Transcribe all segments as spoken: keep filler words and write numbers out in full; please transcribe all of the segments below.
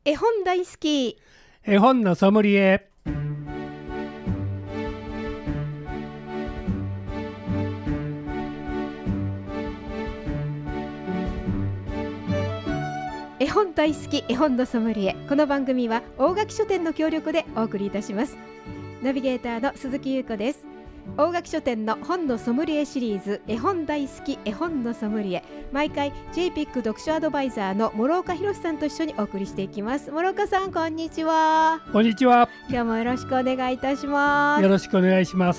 絵本大好き、 絵本のソムリエ。 絵本大好き絵本のソムリエ。この番組は大垣書店の協力でお送りいたします。ナビゲーターの鈴木優子です。大垣書店の本のソムリエシリーズ、絵本大好き絵本のソムリエ、毎回 ジェイピック 読書アドバイザーの諸岡博さんと一緒にお送りしていきます。諸岡さん、こんにちは。 こんにちは。 今日もよろしくお願いいたします。 よろしくお願いします。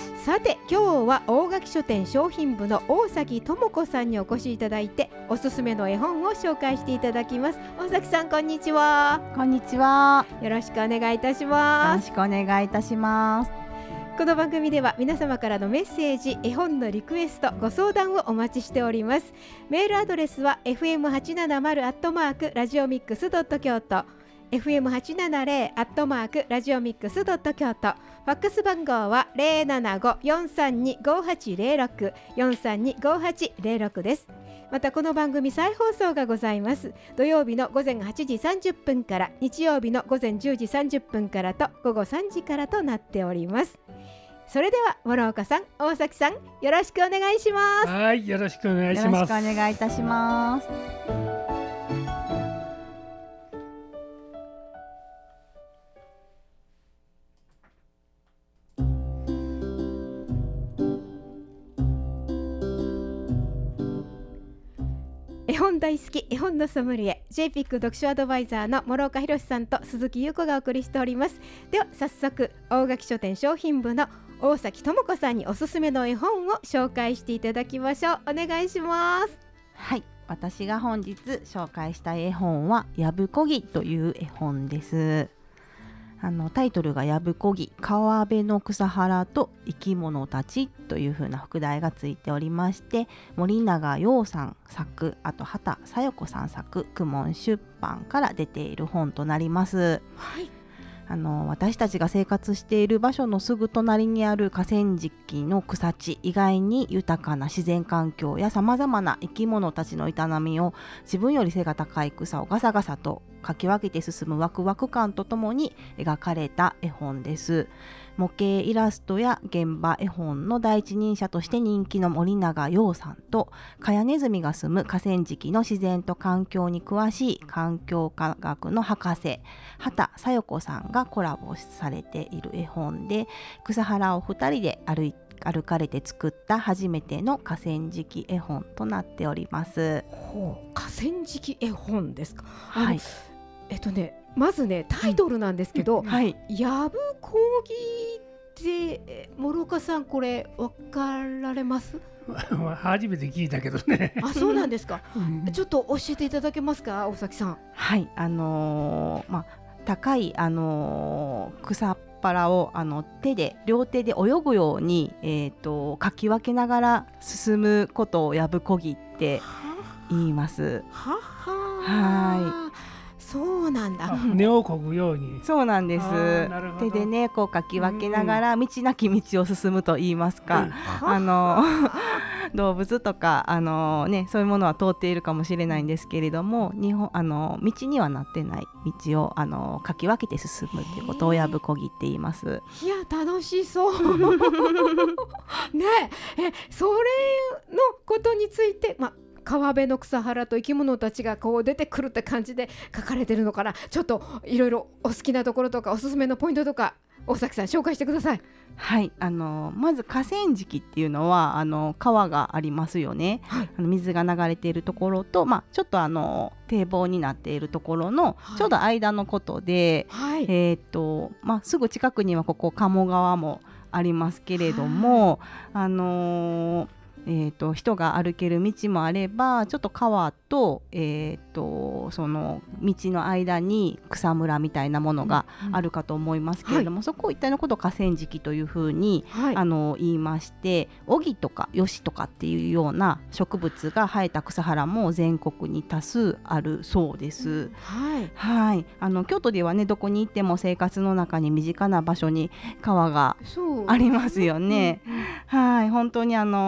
さて、今日は大垣書店商品部の大崎智子さんにお越しいただいて、おすすめの絵本を紹介していただきます。大崎さん、こんにちは。 こんにちは。 よろしくお願いいたします。 よろしくお願いいたします。 この番組では皆様からのメッセージ、絵本のリクエスト、ご相談をお待ちしております。メールアドレスは エフエムはちななまる アットマークラジオミックスドット京都、 エフエムはちななゼロ アットマークラジオミックスドット京都、ファックス番号は ゼロななご よんさんに ごはちゼロろく よんさんに ごはちゼロろく です。またこの番組再放送がございます。土曜日の午前はちじさんじゅっぷんから、日曜日の午前じゅうじさんじゅっぷんからと午後さんじからとなっております。それでは諸岡さん、大崎さん、よろしくお願いします。 はい、よろしくお願いします。 よろしくお願いいたします。 絵本大好き絵本のソムリエ、 ジェイピック 読書アドバイザーの諸岡博さんと鈴木優子がお送りしております。では早速、大垣書店商品部の大崎智子さんにおすすめの絵本を紹介していただきましょう。お願いします。 はい、私が本日紹介した絵本はやぶこぎという絵本です。あのタイトルがやぶこぎ、川辺の草原と生き物たちという風な副題がついておりまして、森永洋さん作、あと畑小夜子さん作、公文出版から出ている本となります。 はい、 あの私たちが生活している場所のすぐ隣にある河川敷の草地以外に、豊かな自然環境やさまざまな生き物たちの営みを、自分より背が高い草をガサガサとかき分けて進むワクワク感とともに描かれた絵本です。模型イラストや現場絵本の第一人者として人気の森永洋さんと、カヤネズミが住む河川敷の自然と環境に詳しい環境科学の博士畑小夜子さんがコラボされている絵本で、草原をふたりで歩い歩かれて作った初めての河川敷絵本となっております。 ほう、河川敷絵本ですか。 はい、 えっとねまずねタイトルなんですけど、 うん、はい、 やぶこぎって諸岡さん、これ分かられます？ 初めて聞いたけどね。 あ、そうなんですか。 うん、 ちょっと教えていただけますか、大崎さん。 はい、あのー、まあ高い、あのー、草っぱらをあの手で両手で泳ぐように、えー、とかき分けながら進むことをやぶこぎって言います。 はははそうなんだ。 根をこぐように。 そうなんです。手でねこうかき分けながら道なき道を進むと言いますか、うん、あの動物とかあの、ね、そういうものは通っているかもしれないんですけれども、日本あの道にはなってない道をあのかき分けて進むということをやぶこぎって言います。 いや、楽しそうねえ、えそれのことについて、ま川辺の草原と生き物たちがこう出てくるって感じで書かれてるのかな。ちょっといろいろお好きなところとかおすすめのポイントとか大崎さん紹介してください。 はい、あのまず河川敷っていうのはあの川がありますよね、はい、あの水が流れているところと、まあ、ちょっとあの堤防になっているところのちょうど間のことで、はい、えーとまあ、すぐ近くにはここ鴨川もありますけれども、あのーえー、と人が歩ける道もあれば、ちょっと川と、えー、とその道の間に草むらみたいなものがあるかと思いますけれども、うんうん、そこ一帯のことを河川敷というふうに、はい、あの言いまして、オギとかヨシとかっていうような植物が生えた草原も全国に多数あるそうです、うん、はいはい、あの京都ではね、どこに行っても生活の中に身近な場所に川がありますよね、うんうん、はい、本当にあの食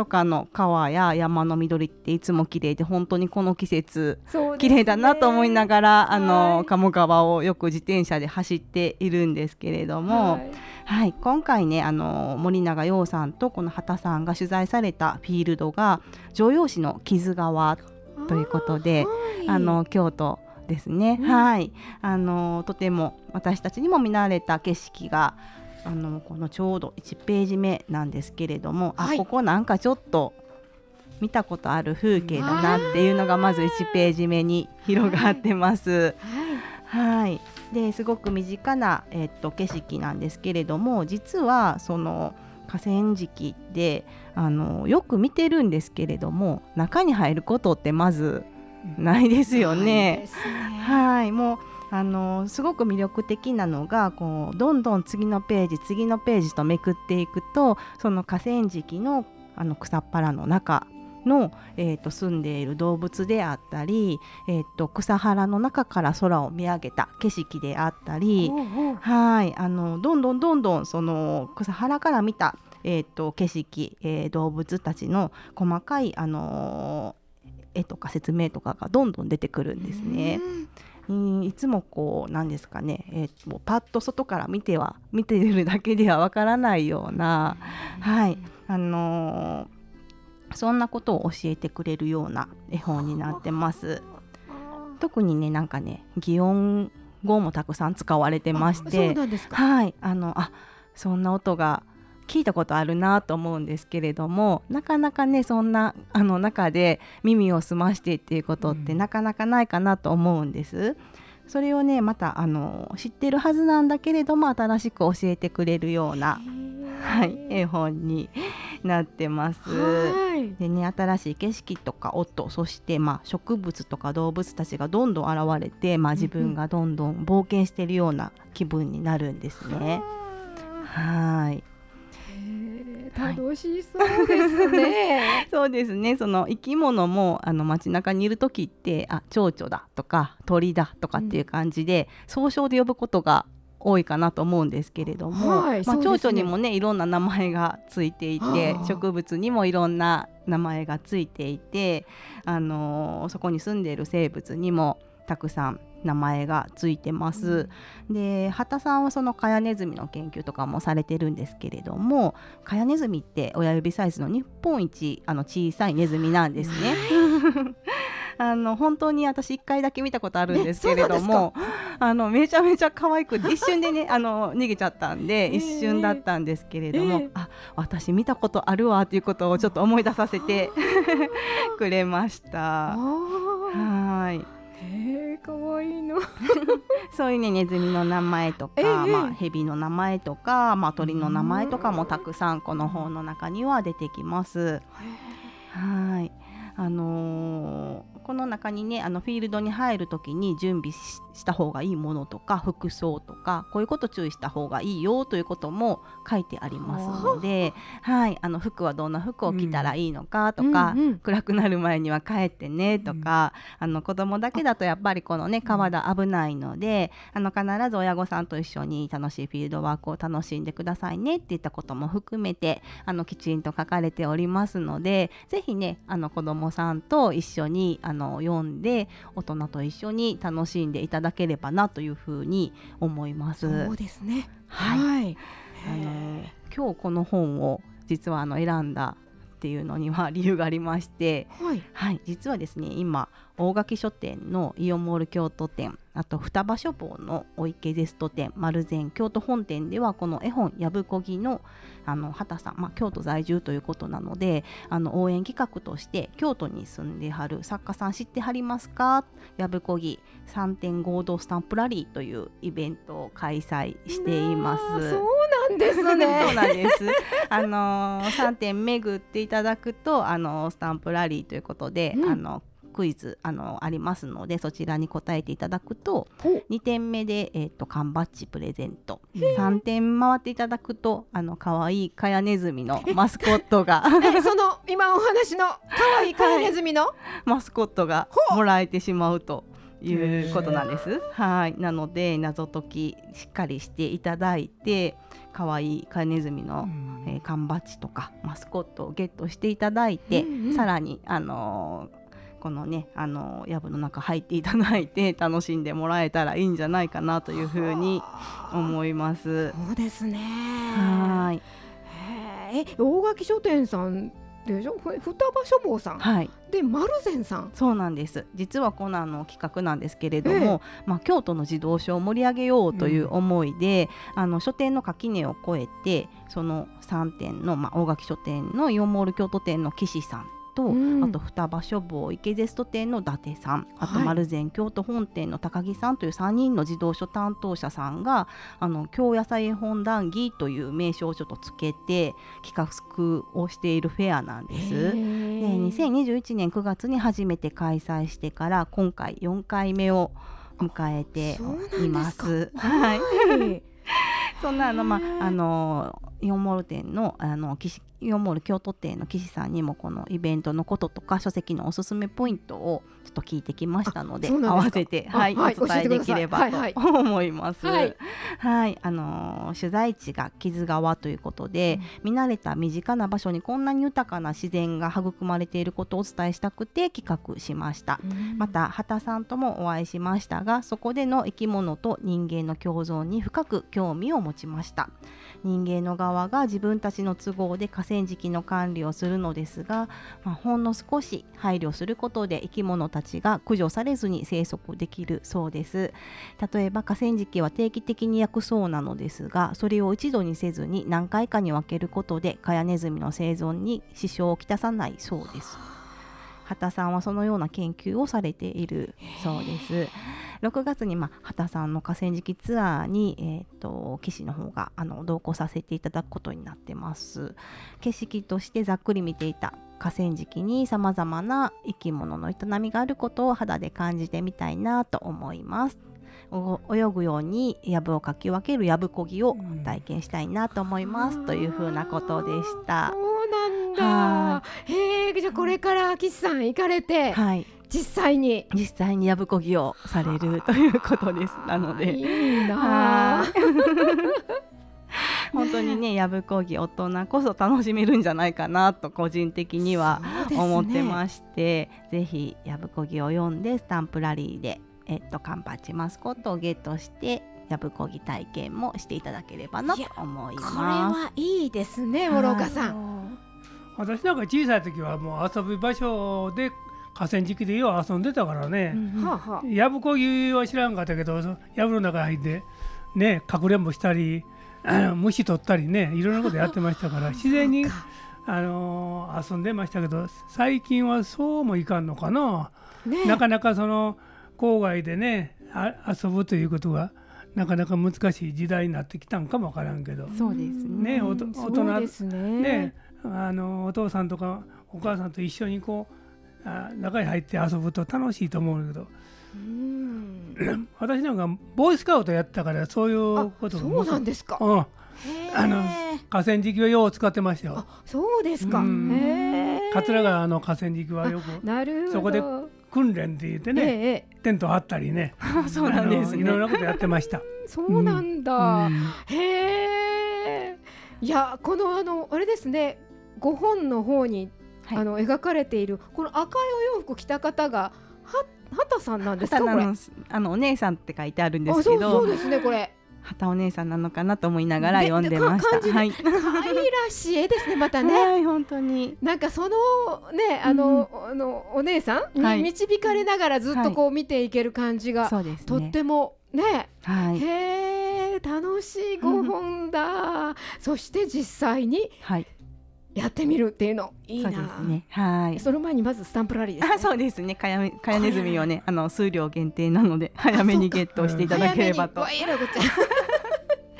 初夏の川や山の緑っていつも綺麗で、本当にこの季節そうですね、 綺麗だなと思いながら、あの、 はい、 鴨川をよく自転車で走っているんですけれども、 はいはい、今回ね、あの森永洋さんとこの畑さんが取材されたフィールドが城陽市の木津川ということで、あ、はい、あの京都ですね、うん、はい、あのとても私たちにも見慣れた景色が、あのこのちょうどいちページ目なんですけれども、はい、あ、ここなんかちょっと見たことある風景だなっていうのがまずいちページ目に広がってます。はい、はい、ですごく身近な、えっと、景色なんですけれども、実はその河川敷であのよく見てるんですけれども、中に入ることってまずないですよね。はい、もうあのすごく魅力的なのが、こうどんどん次のページ次のページとめくっていくと、その河川敷の、あの草っぱらの中の、えー、と住んでいる動物であったり、えー、と草原の中から空を見上げた景色であったり、おうおう、はい、あのどんどんどんどんその草原から見た、えー、と景色、えー、動物たちの細かい、あのー、絵とか説明とかがどんどん出てくるんですね。いつもこうなんですかね、えー、もうパッと外から見ては見ているだけではわからないような、はい、あのーそんなことを教えてくれるような絵本になってます。特にね、なんかね、擬音語もたくさん使われてまして、そうなんですか。はい、あのあそんな音が聞いたことあるなと思うんですけれども、なかなかね、そんなあの中で耳を澄ましてっていうことってなかなかないかなと思うんです。それをね、またあの知ってるはずなんだけれども、新しく教えてくれるような、はい、絵本になってます。でね、新しい景色とか音、そして、まあ、植物とか動物たちがどんどん現れて、まあ、自分がどんどん冒険しているような気分になるんですね。はい、 楽しそうですね。 そうですね。その生き物もあの街中にいる時って、あ、蝶々だとか鳥だとかっていう感じで、うん、総称で呼ぶことが多いかなと思うんですけれども、はい、まあ、蝶々にもねいろんな名前がついていて、植物にもいろんな名前がついていて、あのー、そこに住んでいる生物にもたくさん名前がついてます。うん、で、畑さんはそのカヤネズミの研究とかもされてるんですけれども、カヤネズミって親指サイズの日本一あの小さいネズミなんですね。あの本当に私いっかいだけ見たことあるんですけれども、あのめちゃめちゃ可愛くて一瞬でねあの逃げちゃったんで、一瞬だったんですけれども、えー、あ、私見たことあるわということをちょっと思い出させてくれました。はい。 へー、かわいいの。 そういうね、ネズミの名前とか、えーまあ、ヘビの名前とか、まあ、鳥の名前とかもたくさんこの本の中には出てきます。はい、あのー、この中にね、あのフィールドに入るときに準備 し, した方がいいものとか、服装とか、こういうこと注意した方がいいよということも書いてありますので、はい、あの服はどんな服を着たらいいのかとか、うんうんうん、暗くなる前には帰ってねとか、うん、あの子供だけだとやっぱりこのね川田危ないので、あの必ず親御さんと一緒に楽しいフィールドワークを楽しんでくださいねっていったことも含めて、あのきちんと書かれておりますので、ぜひね、あの子供さんと一緒にあの読んで、大人と一緒に楽しんでいただければなというふうに思います。 そうですね。 はい。はい、あの今日この本を実はあの選んだっていうのには理由がありまして、はいはい、実はですね、今大垣書店のイオンモール京都店、あと双葉書房のお池ゼスト店、丸善京都本店ではこの絵本やぶこぎのあの畑さん、まあ、京都在住ということなので、あの応援企画として京都に住んではる作家さん知ってはりますか、やぶこぎ さんてん合同スタンプラリーというイベントを開催しています。 そうなんですね。 そうなんです。あのー、さんてん巡っていただくと、あのー、スタンプラリーということで、うん、あのクイズ あのありますので、そちらに答えていただくとにてんめで、えー、と缶バッジプレゼント、さんてん回っていただくとあのかわいいカヤネズミのマスコットがその今お話のかわいいカヤネズミの、はい、 マスコットがもらえてしまうということなんです。はいなので謎解きしっかりしていただいて可愛いカヤネズミの、うんえー、缶バッジとかマスコットをゲットしていただいて、うんうん、さらにあのーこのねあの藪の中入っていただいて楽しんでもらえたらいいんじゃないかなというふうに思います。 そうですね。 はいへえ大垣書店さんでしょ双葉書房さん、 はい、 で丸善さん。 そうなんです。実はこのあの企画なんですけれども、ええまあ、京都の児童書を盛り上げようという思いで、うん、あの書店の垣根を越えてそのさんてんの、まあ、大垣書店のイオンモール京都店の岸さんと、うん、あと双葉書房池ゼスト店の伊達さん、あと丸善京都本店の高木さんというさんにんの児童書担当者さんがあの京野菜絵本談義という名称をちょっとつけて企画をしているフェアなんです。でにせんにじゅういちねんくがつに初めて開催してから今回よんかいめを迎えています。はいそんなあの、まあ、あのイオンモール店のあの岸イオンモール京都店の岸さんにもこのイベントのこととか書籍のおすすめポイントをちょっと聞いてきましたので合わせて、はい、はい、お伝えできればと思います。はい、はい、あのー、取材地が木津川ということで、うん、見慣れた身近な場所にこんなに豊かな自然が育まれていることをお伝えしたくて企画しました。うん、また畑さんともお会いしましたがそこでの生き物と人間の共存に深く興味を持ちました。人間の側が自分たちの都合で河川敷の管理をするのですが、まあ、ほんの少し配慮することで生き物たちが駆除されずに生息できるそうです。例えば河川敷は定期的に焼くそうなのですがそれを一度にせずに何回かに分けることでカヤネズミの生存に支障をきたさないそうです。畑さんはそのような研究をされているそうです。ろくがつに、まあ、畑さんの河川敷ツアーに、えー、と岸の方があの同行させていただくことになってます。景色としてざっくり見ていた河川敷にさまざまな生き物の営みがあることを肌で感じてみたいなと思います。泳ぐように藪をかき分ける藪こぎを体験したいなと思います、うん、というふうなことでした。 そうなんだ。へえ、じゃあこれから岸さん行かれて、はい、実際に実際に藪こぎをされるということです。なのでいいな本当にね藪こぎ大人こそ楽しめるんじゃないかなと個人的には思ってまして、ね、ぜひ藪こぎを読んでスタンプラリーでえっと、缶バッジマスコットをゲットして藪こぎ体験もしていただければなと思います。これはいいですね諸岡さん。 私なんか小さい時はもう遊ぶ場所で河川敷でよう遊んでたからね、藪こぎは知らんかったけど藪の中に入ってねかくれんぼしたり虫取ったりねいろんなことやってましたから自然にあのー、遊んでましたけど最近はそうもいかんのかな、ね、なかなかその郊外でね遊ぶということがなかなか難しい時代になってきたんかもわからんけど、 そうですね、 大人ですね、ね、あのお父さんとかお母さんと一緒にこうあ中に入って遊ぶと楽しいと思うんだけど、うーん私なんかボーイスカウトやったからそういうことがそうなんですか、 うん、あの河川敷はよう使ってましたよ。 あ、そうですか。 へ桂川の河川敷はよくなるほどそこで訓練って言ってね、ええ、テント張ったりねそうなんですね、 いろんなことやってました。 そうなんだ、うん、 へえ。いやこのあのあれですねごほんの方に、はい、あの描かれているこの赤いお洋服着た方がは畑さんなんですか。これあのお姉さんって書いてあるんですけど、 あ、そう、そうですねこれ畑お姉さんなのかなと思いながら読んでました。 はい、可愛らしい絵ですねまたね。 はい本当になんかそのねあの、うん、あのお姉さんに導かれながらずっとこう見ていける感じが、はい、とってもね、はい、へー楽しいごほんだ、うん、そして実際に、はいやってみるっていうのいいな。 そうですね、はい。 その前にまずスタンプラリーですね。 あ、そうですね。かやめかやネズミをねあの数量限定なので早めにゲットしていただければと。 早めにわいらこちゃん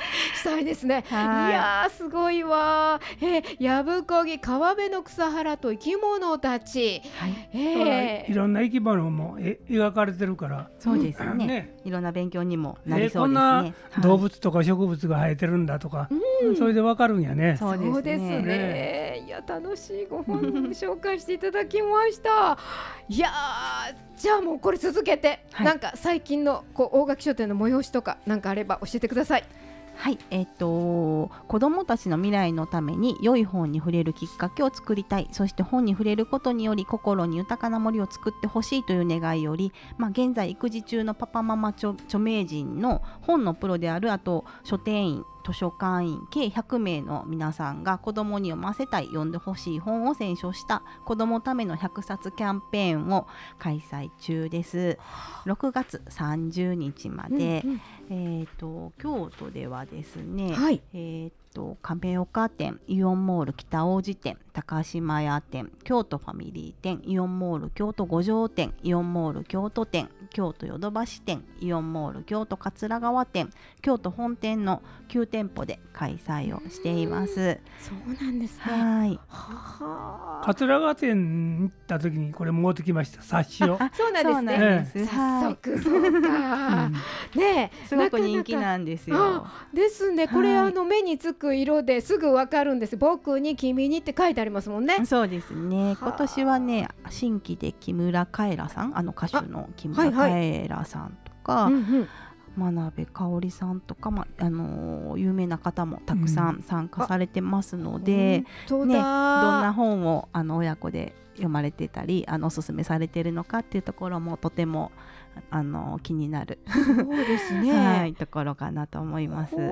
歳ですね。はい、いやすごいわ。えー、やぶこぎ、川辺の草原と生き物たち、はい、 えー、いろんな生き物もえ描かれてるから。 そうですね、うん、ね、いろんな勉強にもなりそうですね。えー、こんな動物とか植物が生えてるんだとか、はい、それでわかるんやね。 そうですね。そうですね。いや楽しいご本紹介していただきましたいやじゃあもうこれ続けて、はい、なんか最近のこう大垣書店の催しとかなんかあれば教えてください。 はい、えー、と子どもたちの未来のために良い本に触れるきっかけを作りたい、そして本に触れることにより心に豊かな森を作ってほしいという願いより、まあ、現在育児中のパパママ著、著名人の本のプロである、あと書店員、図書館員計ひゃくめいの皆さんが子どもに読ませたい、読んでほしい本を選書した子どもためのひゃくさつキャンペーンを開催中です。ろくがつさんじゅうにちまで、うんうん、えーと、京都ではですね、はい、えーと亀岡店、イオンモール北大路店、高島屋店、京都ファミリー店、イオンモール京都五条店、イオンモール京都店、京都ヨドバシ店、イオンモール京都桂川店、京都本店のきゅうてんぽで開催をしています。 そうなんですね。 はい。 は桂川店に行った時にこれ持ってきました、冊子を。 そうなんですね。早速そうか、うん、ねえすごく人気なんですよ。 ですね、これ、はい、あの目につく色ですぐわかるんです。僕に君にって書いてありますもんね。 そうですね。今年はね、新規で木村カエラさん、あの歌手の木村カエラさんとか、はいはい、うんうん、真鍋かおりさんとか、まあのー、有名な方もたくさん参加されてますので、うんね、どんな本をあの親子で読まれてたり、あのおすすめされているのかっていうところもとてもあの気になるそうですね、 はい、ところかなと思います。はい、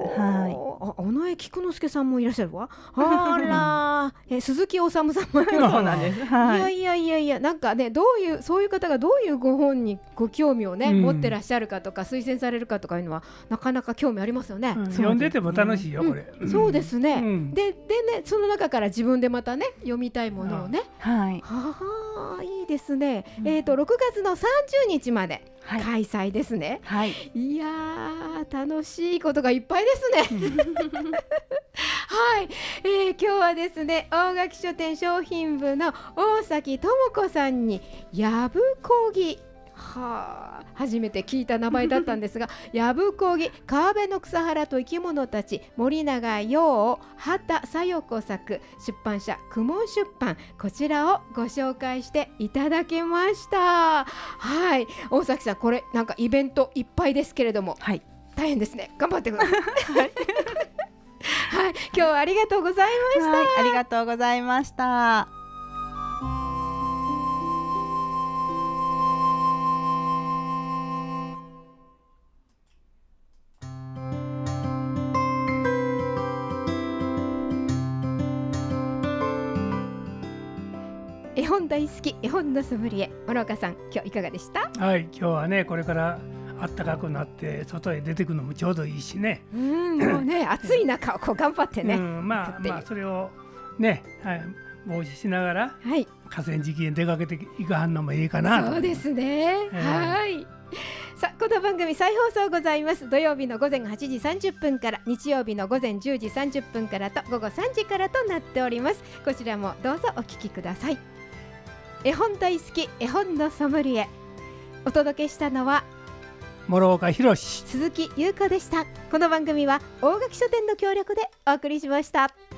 あ、尾上菊之助さんもいらっしゃるわ。あらえ鈴木おさむさんもいらっしゃる。 そうなんです、はい、いやいやいやいや、なんかね、どういうそういう方がどういうご本にご興味をね、うん、持ってらっしゃるかとか推薦されるかとかいうのはなかなか興味ありますよね。 うん、読んでても楽しいよ、これ。 うん、そうですね、うん、で, でねその中から自分でまたね読みたいものをね、 はい、 はあ、いいですね。うん、えーとろくがつのさんじゅうにちまで開催ですね。 はい、 いやー楽しいことがいっぱいですね。はい、えー、今日はですね、大垣書店商品部の大崎智子さんにやぶこぎ、はあ、初めて聞いた名前だったんですがやぶこぎ、川辺の草原と生き物たち、森永洋畑小夜子作、出版社公文出版、こちらをご紹介していただきました。はい、大崎さん、これなんかイベントいっぱいですけれども、はい、大変ですね。頑張ってください。はいはい、今日はありがとうございました。はい、 ありがとうございました。 絵本大好き、絵本のソムリエ、諸岡さん、今日いかがでした？ はい、今日はね、これから暖かくなって外へ出てくるのもちょうどいいしね。 うん、もうね暑い中をこう頑張ってね、うん、 まあまあそれをね、はい、防止しながら、はい、河川敷に出かけていかはんのもいいかなと。 そうですね、えー、はい。さあ、この番組再放送ございます。土曜日の午前はちじさんじゅっぷんから、日曜日の午前じゅうじさんじゅっぷんからと午後さんじからとなっております。こちらもどうぞお聞きください。絵本大好き、絵本のソムリエ、お届けしたのは諸岡博史、 鈴木優子でした。この番組は大垣書店の協力でお送りしました。